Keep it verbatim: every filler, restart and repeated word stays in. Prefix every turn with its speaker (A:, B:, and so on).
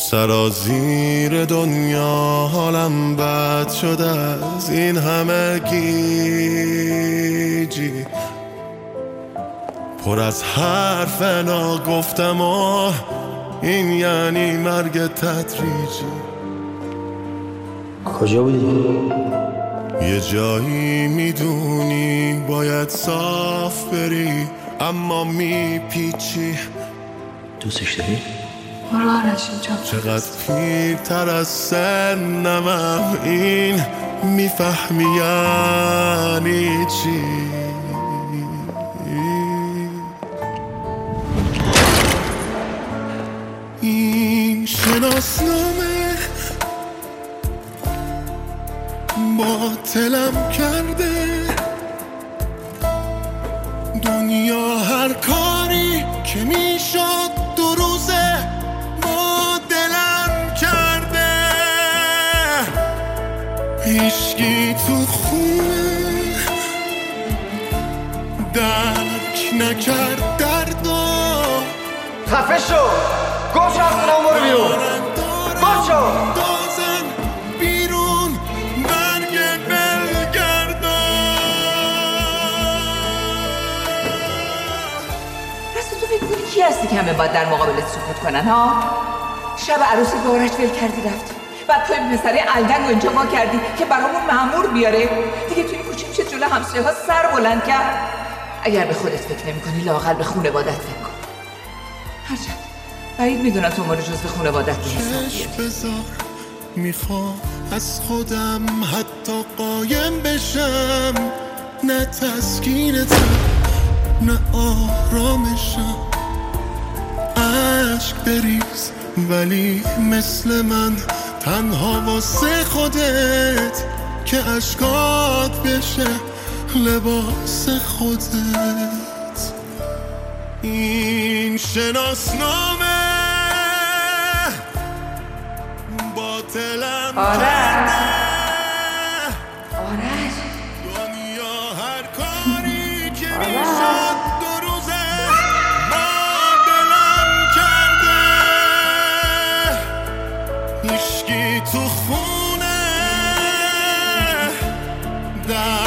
A: سرازیر دنیا حالم بد شده از این همه گیجی، پر از حرف ناگفتم و این یعنی مرگ تدریجی.
B: کجا بودی؟
A: یه جایی میدونی باید صاف بری اما میپیچی.
B: دوستش داری؟
C: برو آرشین جان.
A: چقدر پیرتر از سنمم این میفهمی یعنی چی. این شناسنامه باطلم کرده، دنیا هر کاری که میشد دو روزه با دلم کرده. هیچکی تو خونه درک نکرد دردو.
D: خفه شو، گم شو از خونه برو بیرون، گم شو.
A: دازن بیرون برگ بلگردان.
E: راستی تو فکر کنی کی هستی که همه باید در مقابلت سکوت کنن ها؟ شب عروسی به آرش ول کردی رفتی، بعد توی پسره الدنگ و اینجا ما کردی که برامون مأمور بیاره. دیگه توی کوچه میشه جلو همسایه ها سر بلند کرد. اگر به خودت فکر نمی کنی لااقل به خونوادت فکر کن. هرچند بعید میدونم تو ما رو جز به خونوادت به حساب بیاری.
A: بذار میخوام از خودم حتی قایم بشم، نه تسکینتم نه آرامشم. عشق بریز ولی مثل من تنها واسه خودت که عشقات بشه لباس خودت. این شناسنامه باطلم
E: آرش
A: آرش دنیا هر کاری که میشد دو روزه با دلم کرده. هیچکی تو خونه در